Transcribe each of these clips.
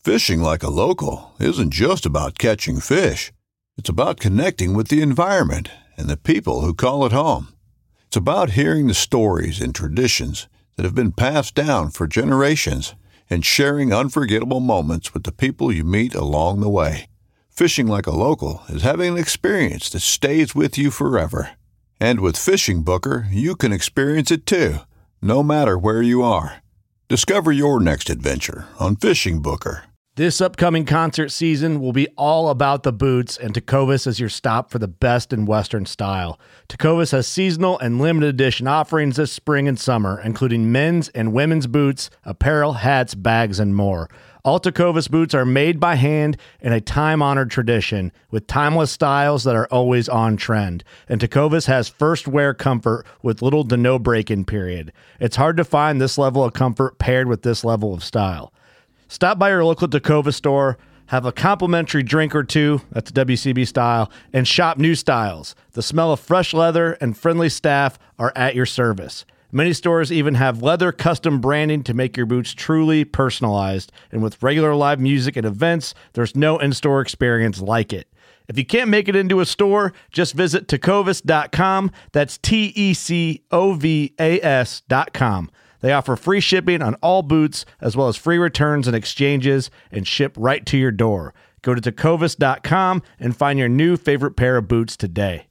Fishing like a local isn't just about catching fish. It's about connecting with the environment and the people who call it home. It's about hearing the stories and traditions that have been passed down for generations and sharing unforgettable moments with the people you meet along the way. Fishing like a local is having an experience that stays with you forever. And with Fishing Booker, you can experience it too, no matter where you are. Discover your next adventure on Fishing Booker. This upcoming concert season will be all about the boots, and Tecovas is your stop for the best in Western style. Tecovas has seasonal and limited edition offerings this spring and summer, including men's and women's boots, apparel, hats, bags, and more. All Tecovas boots are made by hand in a time-honored tradition with timeless styles that are always on trend. And Tecovas has first wear comfort with little to no break-in period. It's hard to find this level of comfort paired with this level of style. Stop by your local Tecovas store, have a complimentary drink or two, that's WCB style, and shop new styles. The smell of fresh leather and friendly staff are at your service. Many stores even have leather custom branding to make your boots truly personalized. And with regular live music and events, there's no in-store experience like it. If you can't make it into a store, just visit tecovas.com. That's TECOVAS.com. They offer free shipping on all boots, as well as free returns and exchanges, and ship right to your door. Go to tecovas.com and find your new favorite pair of boots today.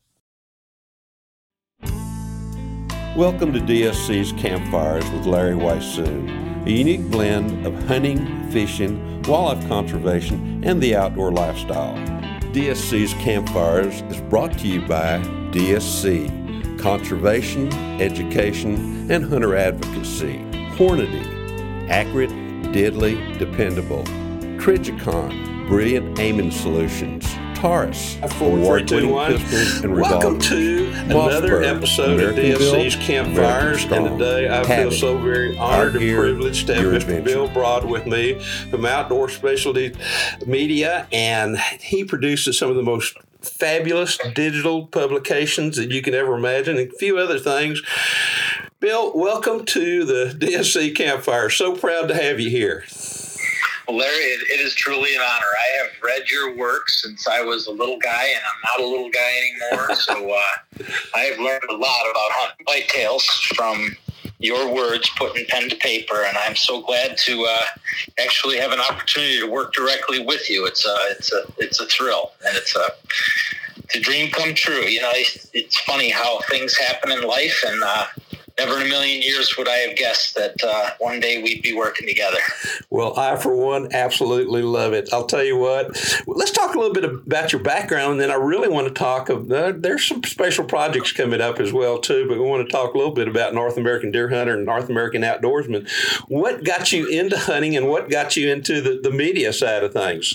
Welcome to DSC's Campfires with Larry Weissoon, a unique blend of hunting, fishing, wildlife conservation, and the outdoor lifestyle. DSC's Campfires is brought to you by DSC. Conservation, education, and hunter advocacy. Hornady, accurate, deadly, dependable. Trijicon, brilliant aiming solutions. Taurus, award-winning pistols and revolvers. Welcome to another episode of DSC's Campfires, and today I feel so very honored and privileged to have Mr. Bill Broad with me from Outdoor Specialty Media, and he produces some of the most fabulous digital publications that you can ever imagine, and a few other things. Bill, welcome to the DSC Campfire. So proud to have you here. Well, Larry, it is truly an honor. I have read your work since I was a little guy, and I'm not a little guy anymore. So I have learned a lot about hunting whitetails from your words, putting pen to paper, and I'm so glad to actually have an opportunity to work directly with you. It's a thrill, and it's a dream come true. You know, it's funny how things happen in life, and never in a million years would I have guessed that one day we'd be working together. Well, I, for one, absolutely love it. I'll tell you what, let's talk a little bit about your background, and then I really want to talk there's some special projects coming up as well, too, but we want to talk a little bit about North American deer hunter and North American outdoorsman. What got you into hunting, and what got you into the media side of things?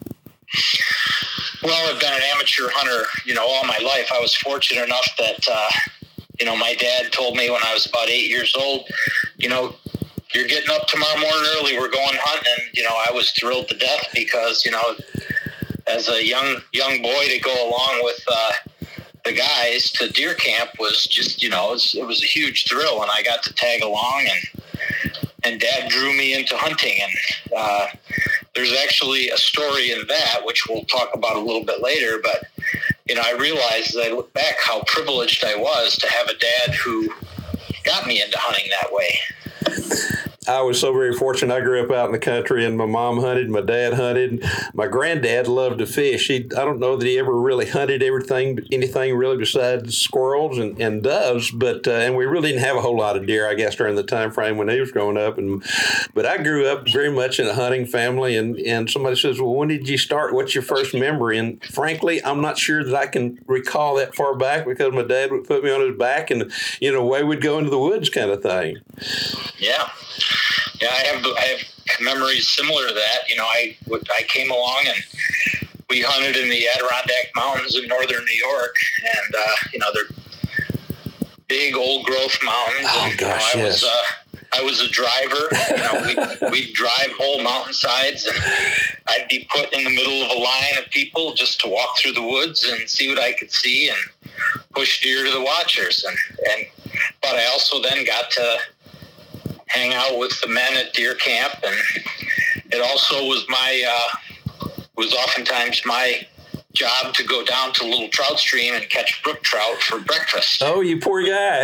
Well, I've been an amateur hunter, all my life. I was fortunate enough that my dad told me when I was about 8 years old, you're getting up tomorrow morning early, we're going hunting. And, I was thrilled to death because, as a young boy to go along with the guys to deer camp was just, it was a huge thrill. And I got to tag along, and Dad drew me into hunting. And there's actually a story in that, which we'll talk about a little bit later, but I realized as I look back how privileged I was to have a dad who got me into hunting that way. I was so very fortunate. I grew up out in the country, and my mom hunted, my dad hunted. My granddad loved to fish. I don't know that he ever really hunted anything really besides squirrels and doves, but and we really didn't have a whole lot of deer, I guess, during the time frame when he was growing up. But I grew up very much in a hunting family, and somebody says, well, when did you start? What's your first memory? And frankly, I'm not sure that I can recall that far back because my dad would put me on his back and, away we'd go into the woods kind of thing. Yeah. Yeah, I have memories similar to that. I came along and we hunted in the Adirondack Mountains in northern New York, and they're big old growth mountains. Oh and, gosh, yes. I was a driver. We'd drive whole mountainsides, and I'd be put in the middle of a line of people just to walk through the woods and see what I could see and push deer to the watchers. But I also then got to hang out with the men at deer camp it also was oftentimes my job to go down to Little Trout Stream and catch brook trout for breakfast. Oh, you poor guy.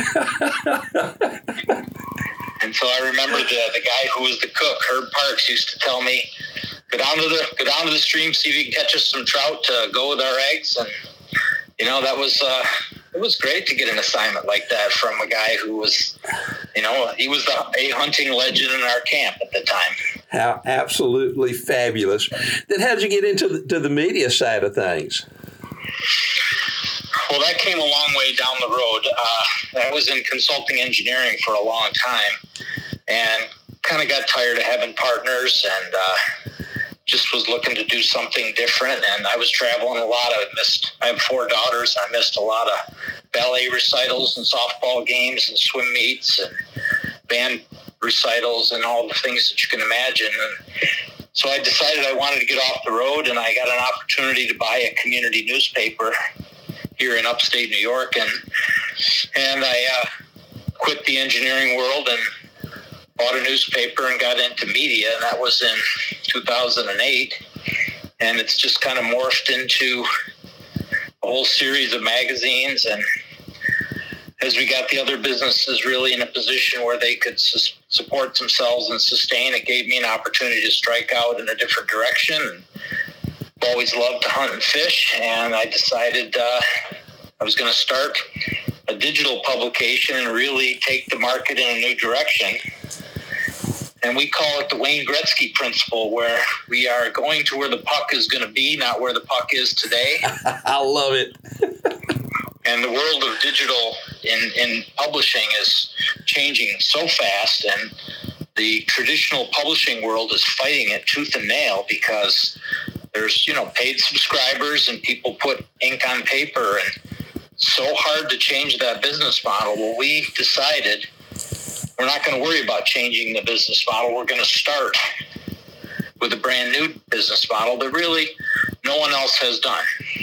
And so I remember the guy who was the cook, Herb Parks, used to tell me, go down to the stream, see if you can catch us some trout to go with our eggs. And that was it was great to get an assignment like that from a guy who was, he was a hunting legend in our camp at the time. How absolutely fabulous. Then how'd you get into the media side of things? Well, that came a long way down the road. I was in consulting engineering for a long time and kind of got tired of having partners and just was looking to do something different. And I was traveling a lot. I have 4 daughters. I missed a lot of ballet recitals and softball games and swim meets and band recitals and all the things that you can imagine. And so I decided I wanted to get off the road, and I got an opportunity to buy a community newspaper here in upstate New York. And I quit the engineering world and bought a newspaper and got into media, and that was in 2008. And it's just kind of morphed into a whole series of magazines. And as we got the other businesses really in a position where they could support themselves and sustain, it gave me an opportunity to strike out in a different direction. And I've always loved to hunt and fish, and I decided I was going to start a digital publication and really take the market in a new direction. And we call it the Wayne Gretzky principle, where we are going to where the puck is going to be, not where the puck is today. I love it. And the world of digital in publishing is changing so fast, and the traditional publishing world is fighting it tooth and nail because there's, paid subscribers and people put ink on paper, and so hard to change that business model. Well, we decided we're not going to worry about changing the business model. We're going to start with a brand new business model that really no one else has done.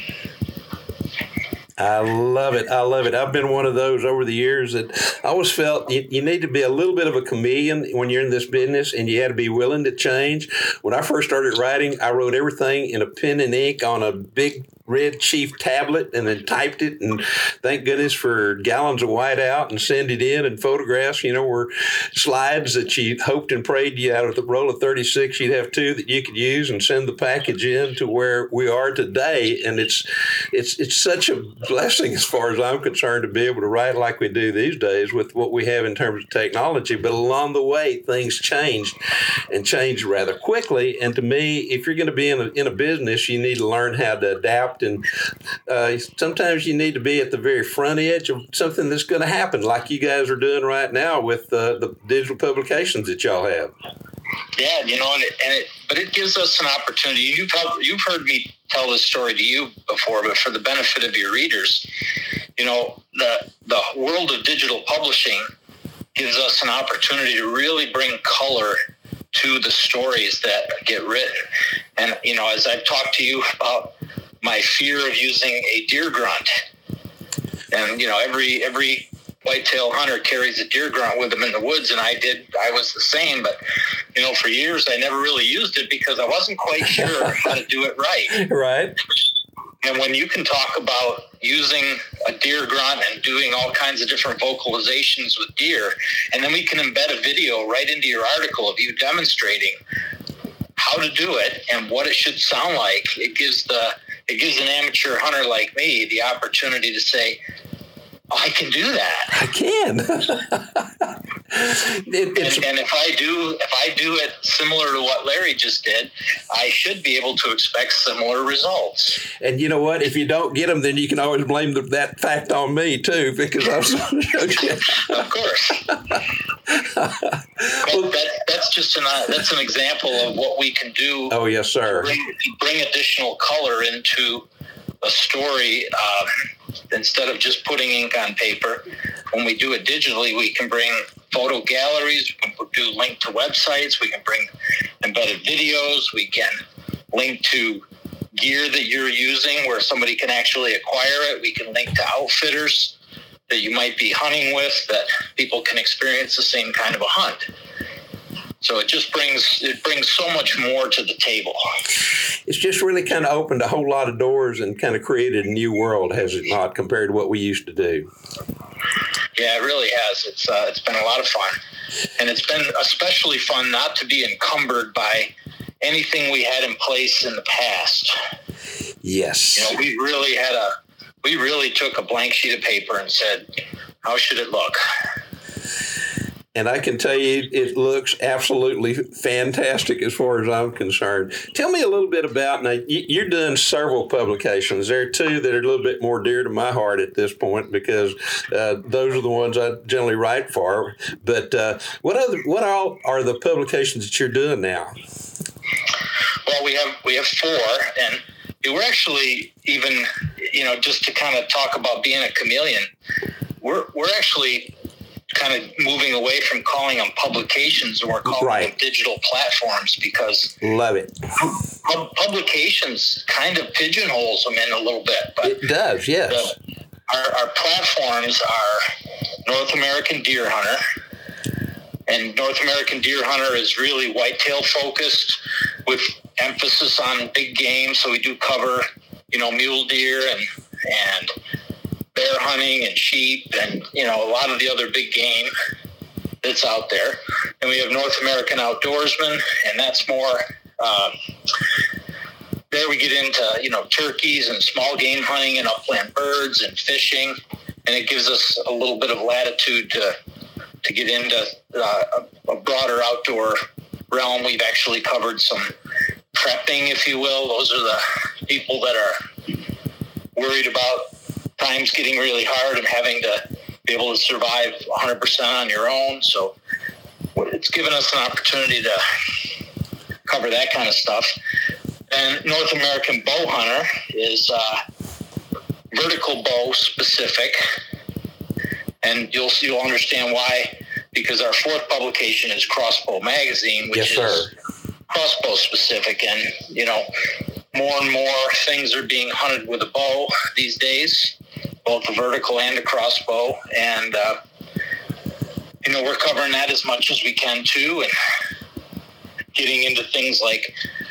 I love it. I love it. I've been one of those over the years that I always felt you need to be a little bit of a chameleon when you're in this business, and you had to be willing to change. When I first started writing, I wrote everything in a pen and ink on a big Red Chief tablet and then typed it, and thank goodness for gallons of whiteout, and send it in, and photographs, were slides that you hoped and prayed you out of the roll of 36 you'd have 2 that you could use and send the package in to where we are today. And it's such a blessing as far as I'm concerned to be able to write like we do these days with what we have in terms of technology. But along the way, things changed, and changed rather quickly. And to me, if you're going to be in a business, you need to learn how to adapt. And sometimes you need to be at the very front edge of something that's going to happen, like you guys are doing right now with the digital publications that y'all have. Yeah, but it gives us an opportunity. You've heard me tell this story to you before, but for the benefit of your readers, the world of digital publishing gives us an opportunity to really bring color to the stories that get written. And, as I've talked to you about my fear of using a deer grunt, and every whitetail hunter carries a deer grunt with them in the woods, and I was the same. But for years I never really used it because I wasn't quite sure how to do it right. Right. And when you can talk about using a deer grunt and doing all kinds of different vocalizations with deer, and then we can embed a video right into your article of you demonstrating how to do it and what it should sound like, it gives an amateur hunter like me the opportunity to say, oh, I can do that. I can. And if I do it similar to what Larry just did, I should be able to expect similar results. And you know what? If you don't get them, then you can always blame that fact on me too, because I was. Of course. That's an example of what we can do. Oh yes, sir. Bring additional color into a story. Instead of just putting ink on paper, when we do it digitally, we can bring photo galleries, we can do link to websites, we can bring embedded videos, we can link to gear that you're using where somebody can actually acquire it. We can link to outfitters that you might be hunting with that people can experience the same kind of a hunt. So it just brings so much more to the table. It's just really kind of opened a whole lot of doors and kind of created a new world, has it not, compared to what we used to do? Yeah, it really has. It's been a lot of fun, and it's been especially fun not to be encumbered by anything we had in place in the past. Yes. You know, we really took a blank sheet of paper and said, how should it look? And I can tell you, it looks absolutely fantastic as far as I'm concerned. Tell me a little bit about, now, you're doing several publications. There are two that are a little bit more dear to my heart at this point because those are the ones I generally write for. But what all are the publications that you're doing now? Well, we have four, and we're actually even, just to kind of talk about being a chameleon, we're actually kind of moving away from calling them publications, and we're calling them digital platforms, because love it. Publications kind of pigeonholes them in a little bit. But it does, yes. Our platforms are North American Deer Hunter, and North American Deer Hunter is really whitetail focused with emphasis on big game. So we do cover, mule deer and bear hunting and sheep and, a lot of the other big game that's out there. And we have North American Outdoorsman, and that's more, there we get into, turkeys and small game hunting and upland birds and fishing. And it gives us a little bit of latitude to get into a broader outdoor realm. We've actually covered some prepping, if you will. Those are the people that are worried about times getting really hard and having to be able to survive 100% on your own. So it's given us an opportunity to cover that kind of stuff. And North American Bow Hunter is vertical bow specific. And you'll understand why, because our fourth publication is Crossbow Magazine, which is crossbow specific. And, more and more things are being hunted with a bow these days, both a vertical and a crossbow. And, we're covering that as much as we can too. And getting into things like,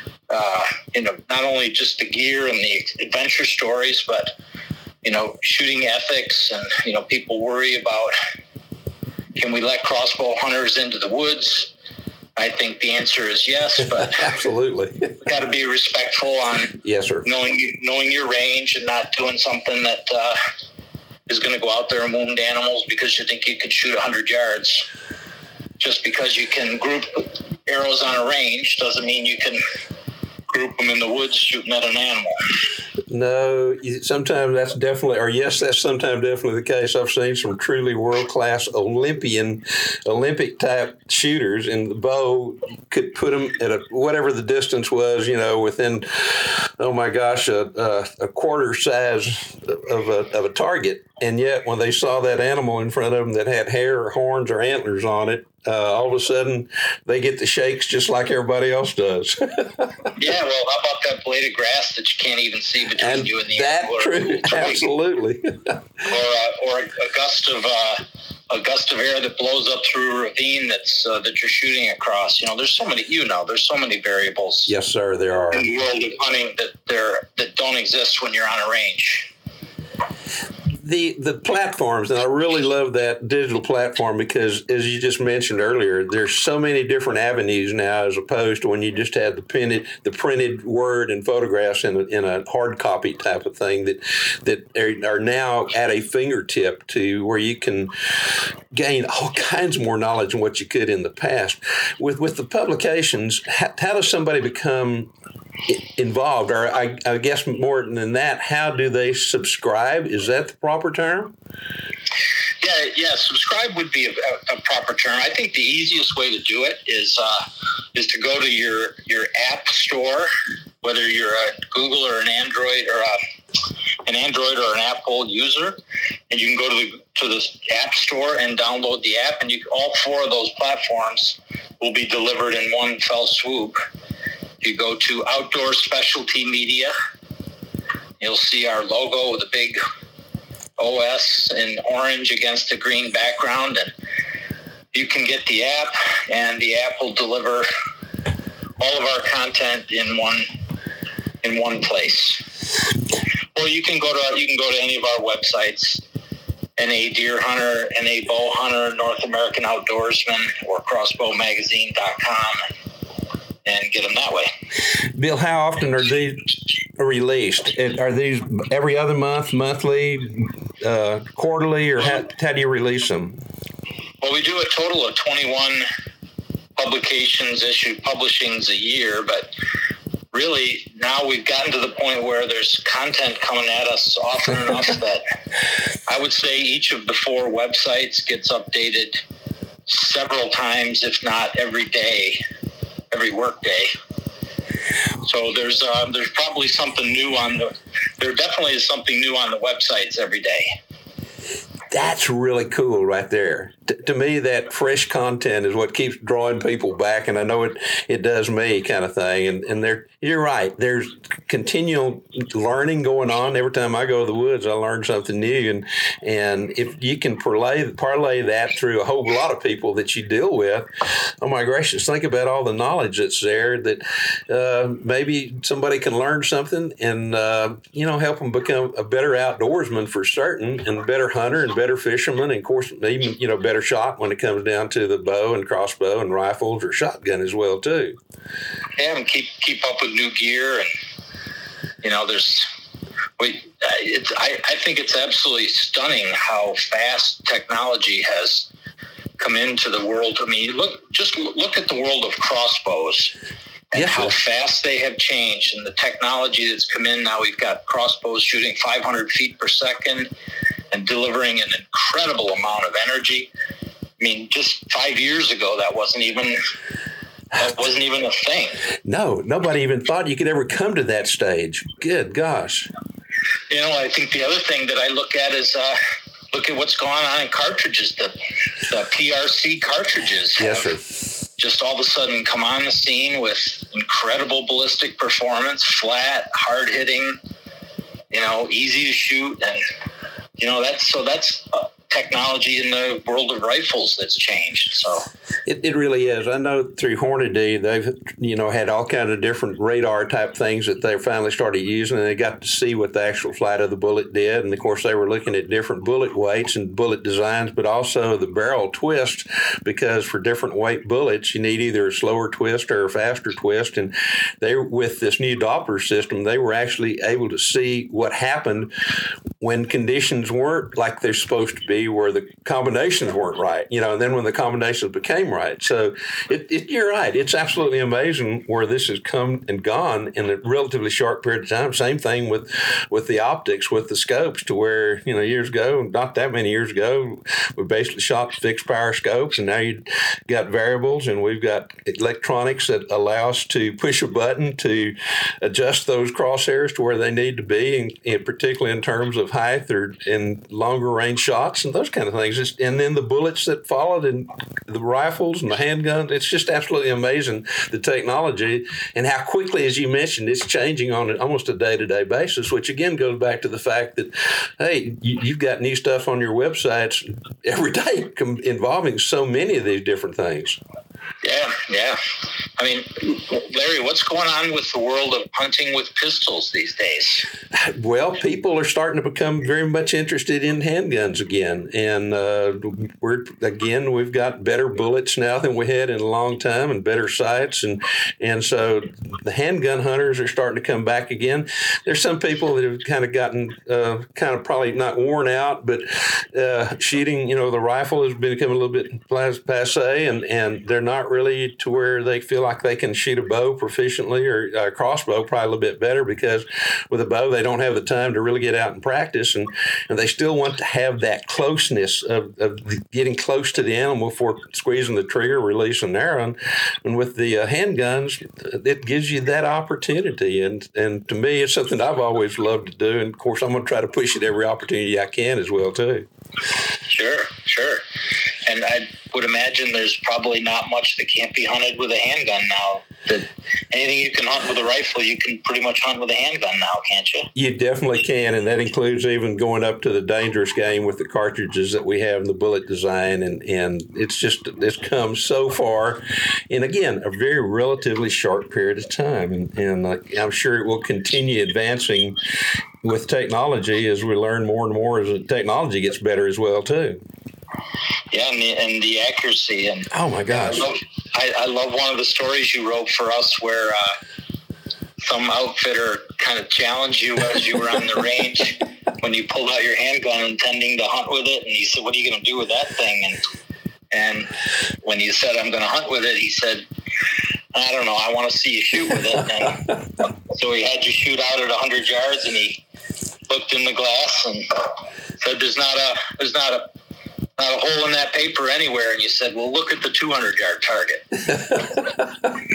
not only just the gear and the adventure stories, but, shooting ethics. And, people worry about, can we let crossbow hunters into the woods? I think the answer is yes, but absolutely, got to be respectful on knowing your range and not doing something that is going to go out there and wound animals because you think you could shoot 100 yards. Just because you can group arrows on a range doesn't mean you can group them in the woods shooting at an animal. No, sometimes that's definitely, or yes, that's sometimes definitely the case. I've seen some truly world-class Olympic type shooters, and the bow could put them at whatever the distance was, within, oh my gosh, a quarter size of a target. And yet when they saw that animal in front of them that had hair or horns or antlers on it, all of a sudden they get the shakes just like everybody else does. Yeah, well, how about that blade of grass that you can't even see between you and the animal? True, absolutely. or a gust of air that blows up through a ravine that you're shooting across. There's so many variables. Yes, sir, there are. In the world of hunting that don't exist when you're on a range. The platforms, and I really love that digital platform because, as you just mentioned earlier, there's so many different avenues now as opposed to when you just had the printed word and photographs in a hard copy type of thing that are now at a fingertip to where you can gain all kinds more knowledge than what you could in the past. With the publications, how does somebody become involved, or I guess more than that, how do they subscribe? Is that the proper term? Yeah. Subscribe would be a proper term. I think the easiest way to do it is to go to your app store, whether you're a Google or an Android or an Apple user, and you can go to the app store and download the app, and all four of those platforms will be delivered in one fell swoop. You go to Outdoor Specialty Media, you'll see our logo with a big OS in orange against a green background. And, you can get the app, and the app will deliver all of our content in one place. Or you can go to any of our websites, NA Deer Hunter, NA Bow Hunter, North American Outdoorsman, or crossbowmagazine.com, and get them that way. Bill, how often are these released? Are these every other month, monthly, quarterly, or how do you release them? Well, we do a total of 21 publishings a year, but really now we've gotten to the point where there's content coming at us often enough that I would say each of the 4 websites gets updated several times, if not every day, every work day. So there's probably something new there definitely is something new on the websites every day. That's really cool right there. To me, that fresh content is what keeps drawing people back, and I know it does me, kind of thing. And you're right. There's continual learning going on. Every time I go to the woods, I learn something new. And if you can parlay that through a whole lot of people that you deal with, oh my gracious, think about all the knowledge that's there that maybe somebody can learn something and help them become a better outdoorsman for certain, and a better hunter and better fisherman, and of course even better shot when it comes down to the bow and crossbow and rifles or shotgun as well too. Yeah, and keep up with new gear, and I think it's absolutely stunning how fast technology has come into the world. I mean, look at the world of crossbows and how fast they have changed, and the technology that's come in. Now we've got crossbows shooting 500 feet per second and delivering an incredible amount of energy. I mean, just 5 years ago, that wasn't even a thing. No, nobody even thought you could ever come to that stage. Good gosh. I think the other thing that I look at is look at what's going on in cartridges. The PRC cartridges just all of a sudden come on the scene with incredible ballistic performance, flat, hard hitting, easy to shoot, and that's technology in the world of rifles that's changed. So it really is. I know through Hornady, they've had all kinds of different radar type things that they finally started using, and they got to see what the actual flight of the bullet did. And of course, they were looking at different bullet weights and bullet designs, but also the barrel twist, because for different weight bullets, you need either a slower twist or a faster twist. And with this new Doppler system, they were actually able to see what happened when conditions weren't like they're supposed to be, where the combinations weren't right, and then when the combinations became right. So you're right. It's absolutely amazing where this has come and gone in a relatively short period of time. Same thing with the optics, with the scopes, to where, years ago, not that many years ago, we basically shot fixed power scopes, and now you've got variables, and we've got electronics that allow us to push a button to adjust those crosshairs to where they need to be, and particularly in terms of height or in longer range shots and those kind of things. And then the bullets that followed, and the rifles and the handguns, it's just absolutely amazing, the technology, and how quickly, as you mentioned, it's changing on almost a day-to-day basis, which again goes back to the fact that, hey, you've got new stuff on your websites every day involving so many of these different things. Yeah. I mean, Larry, what's going on with the world of hunting with pistols these days? Well, people are starting to become very much interested in handguns again. And we've got better bullets now than we had in a long time, and better sights. And so the handgun hunters are starting to come back again. There's some people that have kind of gotten probably not worn out, but shooting, the rifle has become a little bit passe, and they're not really to where they feel like they can shoot a bow proficiently, or a crossbow probably a little bit better, because with a bow they don't have the time to really get out and practice, and they still want to have that closeness of getting close to the animal before squeezing the trigger, releasing an arrow. And with the handguns, it gives you that opportunity, and to me it's something I've always loved to do, and of course I'm going to try to push it every opportunity I can as well too. Sure. And I would imagine there's probably not much that can't be hunted with a handgun now. That anything you can hunt with a rifle, you can pretty much hunt with a handgun now, can't you? You definitely can, and that includes even going up to the dangerous game with the cartridges that we have in the bullet design, and it's come so far, and again, a very relatively short period of time, and I'm sure it will continue advancing with technology as we learn more and more as the technology gets better as well too. Yeah, and the accuracy. And oh my gosh, I love one of the stories you wrote for us where some outfitter kind of challenged you as you were on the range when you pulled out your handgun intending to hunt with it, and he said, "What are you going to do with that thing?" And when you said, "I'm going to hunt with it," he said, "I don't know. I want to see you shoot with it." And so he had you shoot out at 100 yards, and he looked in the glass and said, "There's not a hole in that paper anywhere." And you said, "Well, look at the 200-yard target."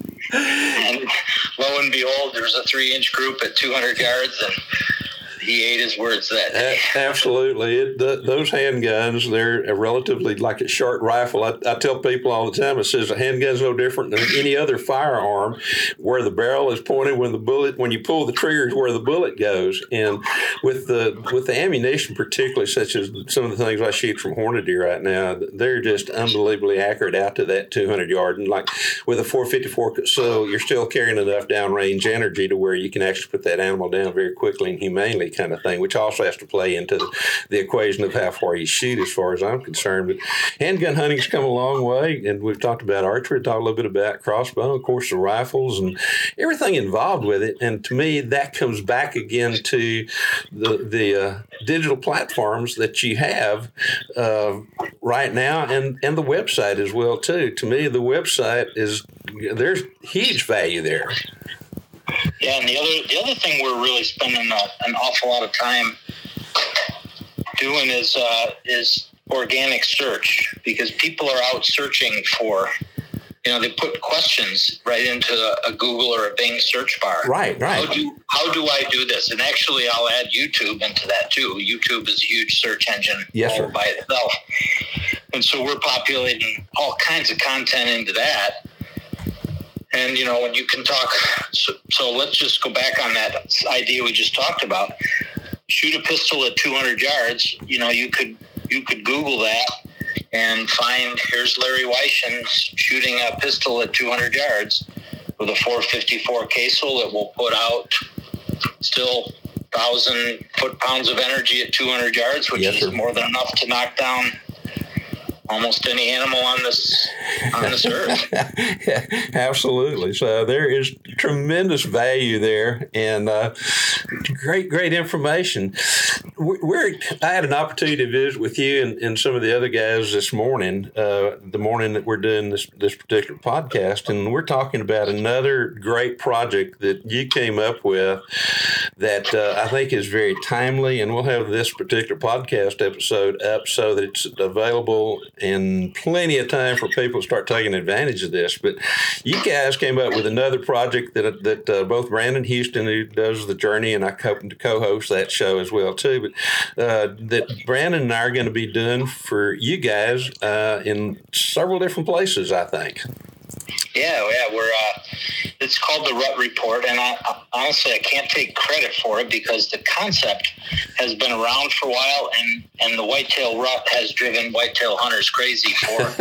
And lo and behold, there was a 3-inch group at 200 yards, and he ate his words that day. Absolutely. Those handguns, they're a relatively like a short rifle. I tell people all the time, it says a handgun's no different than any other firearm, where the barrel is pointed when you pull the trigger is where the bullet goes. And with the ammunition particularly, such as some of the things I shoot from Hornady right now, they're just unbelievably accurate out to that 200 yard. And like with a 454, so you're still carrying enough downrange energy to where you can actually put that animal down very quickly and humanely, kind of thing, which also has to play into the equation of how far you shoot, as far as I'm concerned. But handgun hunting's come a long way, and we've talked about archery, talked a little bit about crossbow, of course, the rifles and everything involved with it. And to me, that comes back again to the digital platforms that you have right now, and the website as well too. To me, the website there's huge value there. Yeah, and the other thing we're really spending an awful lot of time doing is organic search, because people are out searching for, they put questions right into a Google or a Bing search bar. Right. How do I do this? And actually, I'll add YouTube into that too. YouTube is a huge search engine all by itself, and so we're populating all kinds of content into that. And, when you can talk, so let's just go back on that idea we just talked about. Shoot a pistol at 200 yards. You could Google that and find, here's Larry Weishen shooting a pistol at 200 yards with a 454 Casel that will put out still 1,000 foot-pounds of energy at 200 yards, which is more than enough to knock down almost any animal on this earth. Yeah, absolutely. So there is tremendous value there, and great information. I had an opportunity to visit with you and some of the other guys this morning, the morning that we're doing this particular podcast, and we're talking about another great project that you came up with that I think is very timely, and we'll have this particular podcast episode up so that it's available and plenty of time for people to start taking advantage of this. But you guys came up with another project that both Brandon Houston, who does The Journey, and I happen to co-host that show as well too, but that Brandon and I are going to be doing for you guys in several different places, I think. Yeah, we're. It's called the Rut Report, and honestly, I can't take credit for it because the concept has been around for a while, and the whitetail rut has driven whitetail hunters crazy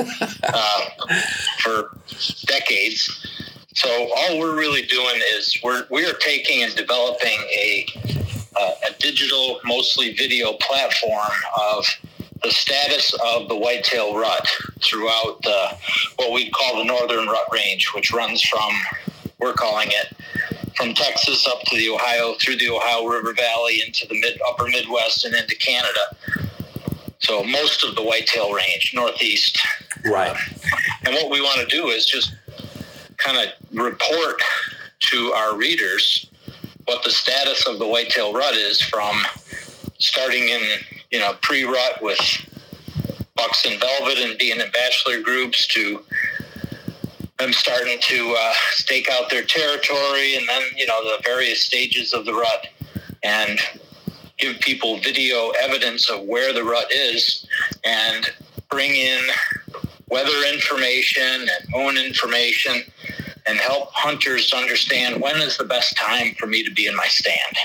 for decades. So all we're really doing is we are taking and developing a digital, mostly video platform of the status of the whitetail rut throughout what we call the Northern Rut Range, which runs we're calling it, from Texas up to the Ohio, through the Ohio River Valley into the upper Midwest and into Canada. So most of the whitetail range, Northeast. Right. And what we want to do is just kind of report to our readers what the status of the whitetail rut is, from starting in pre-rut with bucks and velvet and being in bachelor groups, to them starting to stake out their territory, and then the various stages of the rut, and give people video evidence of where the rut is, and bring in weather information and moon information and help hunters understand when is the best time for me to be in my stand.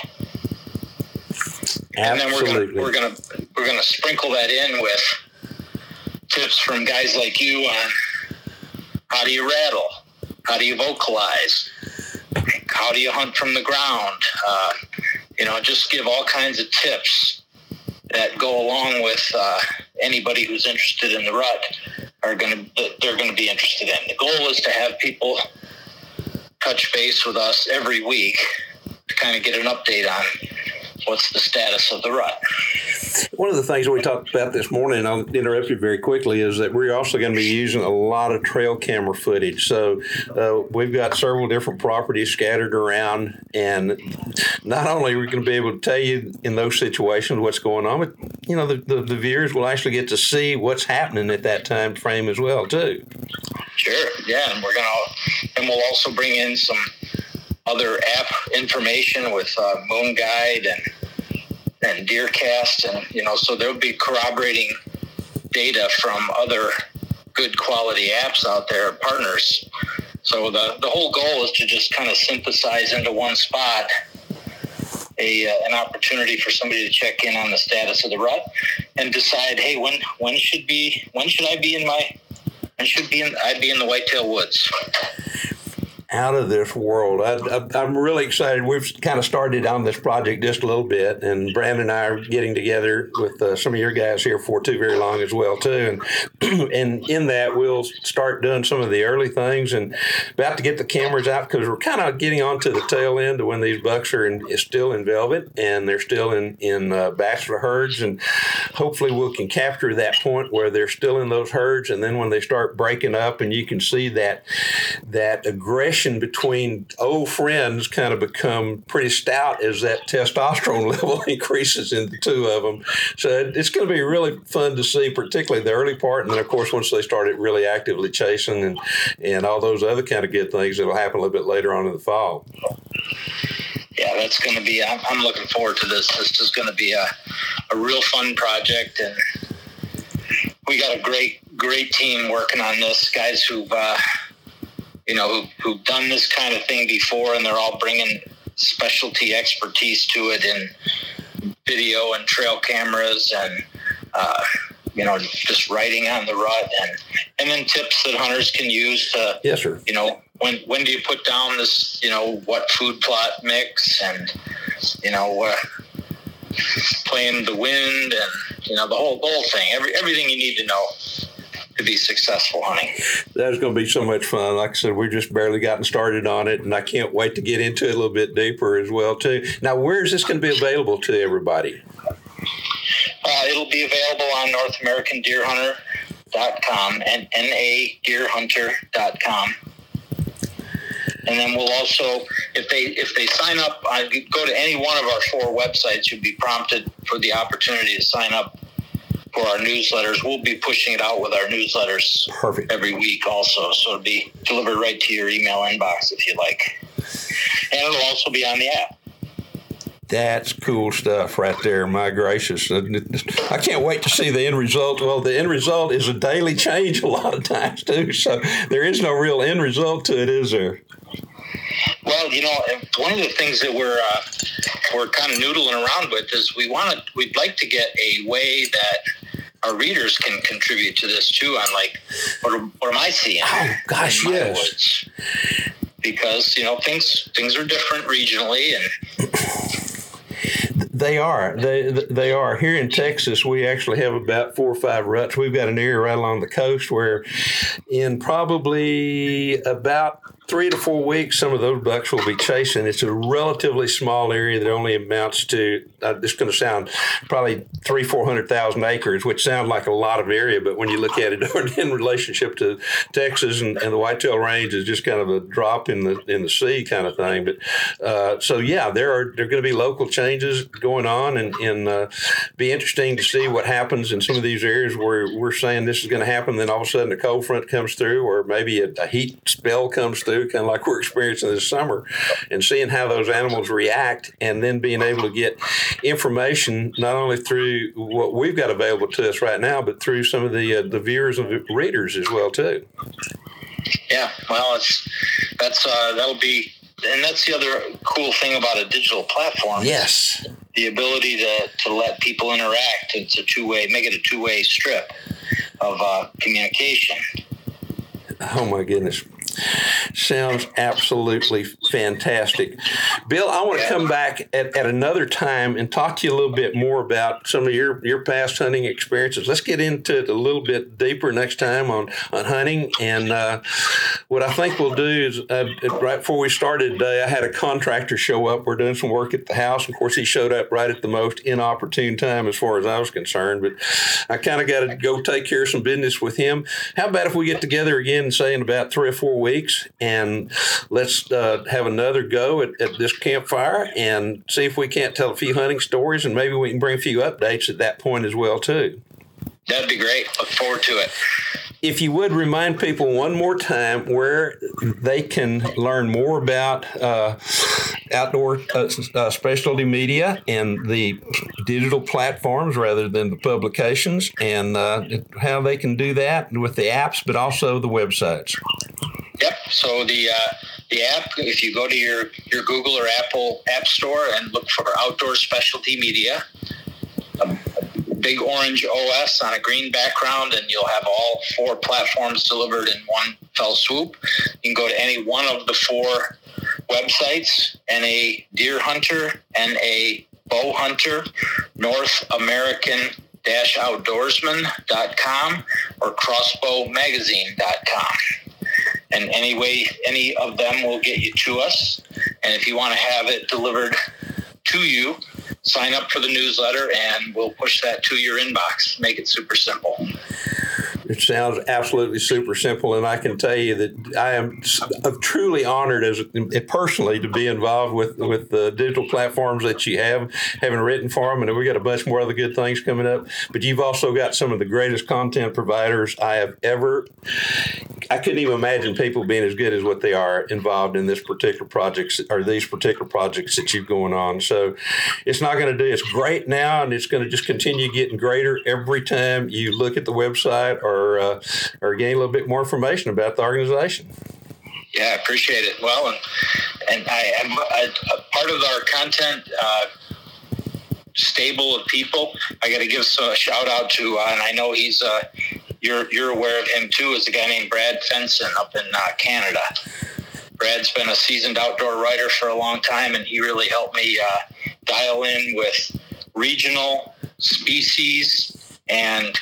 And then we're gonna sprinkle that in with tips from guys like you on how do you rattle, how do you vocalize, how do you hunt from the ground. Just give all kinds of tips that go along with anybody who's interested in the rut. They're going to be interested in. The goal is to have people touch base with us every week to kind of get an update on what's the status of the rut. One of the things we talked about this morning, and I'll interrupt you very quickly, is that we're also going to be using a lot of trail camera footage. So we've got several different properties scattered around, and not only are we going to be able to tell you in those situations what's going on, but the viewers will actually get to see what's happening at that time frame as well too. Sure, yeah, and we'll also bring in some other app information with Moon Guide and DeerCast, and so there'll be corroborating data from other good quality apps out there, partners. So the whole goal is to just kind of synthesize into one spot an opportunity for somebody to check in on the status of the rut and decide, hey, when should I be in the whitetail woods. Out of this world. I'm really excited. We've kind of started on this project just a little bit, and Brandon and I are getting together with some of your guys here for too very long as well too. And in that, we'll start doing some of the early things and about to get the cameras out because we're kind of getting on to the tail end of when these bucks are still in velvet and they're still in bachelor herds, and hopefully we can capture that point where they're still in those herds, and then when they start breaking up and you can see that aggression between old friends kind of become pretty stout as that testosterone level increases in the two of them. So it's going to be really fun to see, particularly the early part. And then, of course, once they started really actively chasing and all those other kind of good things, it'll happen a little bit later on in the fall. Yeah, that's going to be, I'm looking forward to this. This is going to be a real fun project. And we got a great team working on this, guys who've done this kind of thing before, and they're all bringing specialty expertise to it in video and trail cameras and, just writing on the rut and then tips that hunters can use to, yes, sir. When do you put down this, what food plot mix and, playing the wind and, the whole thing, everything you need to know to be successful hunting. That's going to be so much fun. Like I said, we've just barely gotten started on it, and I can't wait to get into it a little bit deeper as well, too. Now, where is this going to be available to everybody? It'll be available on NorthAmericanDeerHunter.com and NADeerHunter.com. And then we'll also, if they sign up, go to any one of our 4 websites, you'll be prompted for the opportunity to sign up for our newsletters. We'll be pushing it out with our newsletters every week also. So it'll be delivered right to your email inbox if you like. And it'll also be on the app. That's cool stuff right there. My gracious. I can't wait to see the end result. Well, the end result is a daily change a lot of times, too. So there is no real end result to it, is there? Well, one of the things that we're kind of noodling around with is we'd like to get a way that our readers can contribute to this too on like, what am I seeing? Oh, gosh, in my yes. woods? Because, things are different regionally and They are. They are. Here in Texas, we actually have about 4 or 5 ruts. We've got an area right along the coast where in probably about 3 to 4 weeks, some of those bucks will be chasing. It's a relatively small area that only amounts to, it's going to sound probably 300,000-400,000 acres, which sounds like a lot of area, but when you look at it in relationship to Texas and the whitetail range is just kind of a drop in the sea kind of thing. But so yeah, there are going to be local changes going on, and be interesting to see what happens in some of these areas where we're saying this is going to happen. Then all of a sudden a cold front comes through, or maybe a heat spell comes through. too, kind of like we're experiencing this summer, and seeing how those animals react, and then being able to get information not only through what we've got available to us right now, but through some of the viewers and the readers as well too. Yeah, well, that'll be, and that's the other cool thing about a digital platform. Yes, the ability to let people interact. It's a two-way, make it a two-way strip of communication. Oh my goodness. Sounds absolutely fantastic. Bill, I want to come back at another time and talk to you a little bit more about some of your past hunting experiences. Let's get into it a little bit deeper next time on hunting. And what I think we'll do is right before we started today, I had a contractor show up. We're doing some work at the house. Of course, he showed up right at the most inopportune time as far as I was concerned. But I kind of got to go take care of some business with him. How about if we get together again, say, in about 3 or 4 weeks, and let's have another go at this campfire and see if we can't tell a few hunting stories, and maybe we can bring a few updates at that point as well too. That'd be great. Look forward to it. If you would remind people one more time where they can learn more about outdoor specialty media and the digital platforms rather than the publications, and how they can do that with the apps, but also the websites. Yep. So the app, if you go to your Google or Apple App Store and look for Outdoor Specialty Media, a big orange OS on a green background, and you'll have all 4 platforms delivered in one fell swoop. You can go to any one of the 4 websites, and a deer hunter and a bow hunter, North American-outdoorsman.com or crossbowmagazine.com. And any of them will get you to us. And if you want to have it delivered to you, sign up for the newsletter and we'll push that to your inbox. Make it super simple. It sounds absolutely super simple, and I can tell you that I am truly honored personally to be involved with the digital platforms that you have, having written for them, and we got a bunch more other good things coming up. But you've also got some of the greatest content providers I have ever. I couldn't even imagine people being as good as what they are involved in this particular projects or these particular projects that you've going on. So it's not going to do. It's great now, and it's going to just continue getting greater every time you look at the website or gain a little bit more information about the organization. Yeah, I appreciate it. Well, and I am a part of our content stable of people. I got to give a shout out to, and I know he's you're aware of him too, is a guy named Brad Fenson up in Canada. Brad's been a seasoned outdoor writer for a long time, and he really helped me dial in with regional species and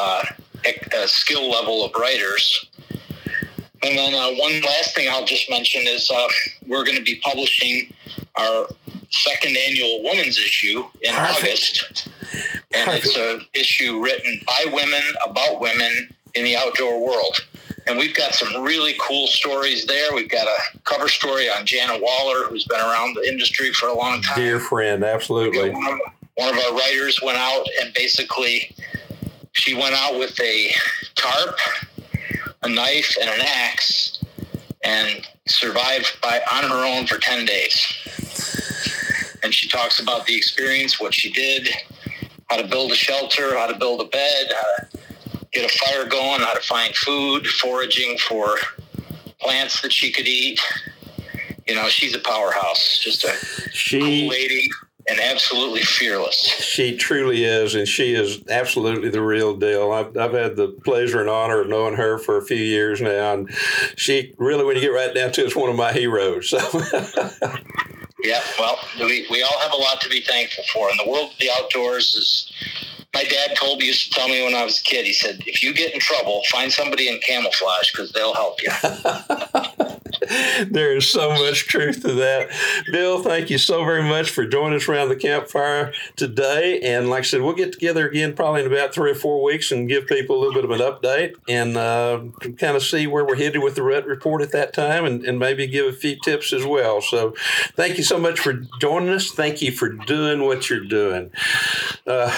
skill level of writers. And then one last thing I'll just mention is we're going to be publishing our 2nd annual Women's issue in August. And it's an issue written by women about women in the outdoor world. And we've got some really cool stories there. We've got a cover story on Jana Waller, who's been around the industry for a long time. Dear friend, absolutely. One of our writers went out and basically she went out with a tarp, a knife, and an axe, and survived on her own for 10 days. And she talks about the experience, what she did, how to build a shelter, how to build a bed, how to get a fire going, how to find food, foraging for plants that she could eat. You know, she's a powerhouse, just a cool lady. And absolutely fearless. She truly is, and she is absolutely the real deal. I've had the pleasure and honor of knowing her for a few years now, and she really, when you get right down to it, is one of my heroes. So. Yeah, well, we all have a lot to be thankful for, and the world of the outdoors is. My dad used to tell me when I was a kid, he said, if you get in trouble, find somebody in camouflage because they'll help you. There is so much truth to that. Bill, thank you so very much for joining us around the campfire today. And like I said, we'll get together again probably in about 3 or 4 weeks and give people a little bit of an update and kind of see where we're headed with the Rut Report at that time and maybe give a few tips as well. So thank you so much for joining us. Thank you for doing what you're doing.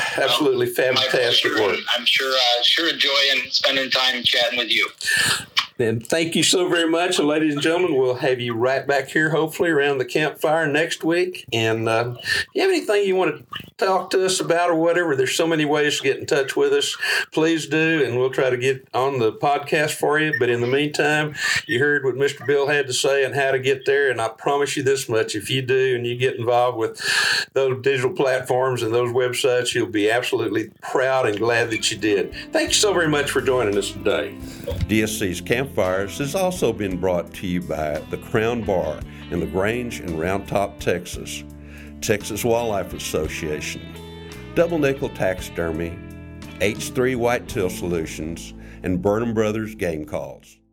Absolutely fantastic work. I'm sure enjoying spending time chatting with you. And thank you so very much. And ladies and gentlemen, we'll have you right back here, hopefully, around the campfire next week. And if you have anything you want to talk to us about or whatever, there's so many ways to get in touch with us. Please do, and we'll try to get on the podcast for you. But in the meantime, you heard what Mr. Bill had to say and how to get there. And I promise you this much, if you do and you get involved with those digital platforms and those websites, you'll be absolutely proud and glad that you did. Thank you so very much for joining us today. DSC's Campfires has also been brought to you by the Crown Bar in LaGrange and Round Top, Texas, Texas Wildlife Association, Double Nickel Taxidermy, H3 Whitetail Solutions, and Burnham Brothers Game Calls.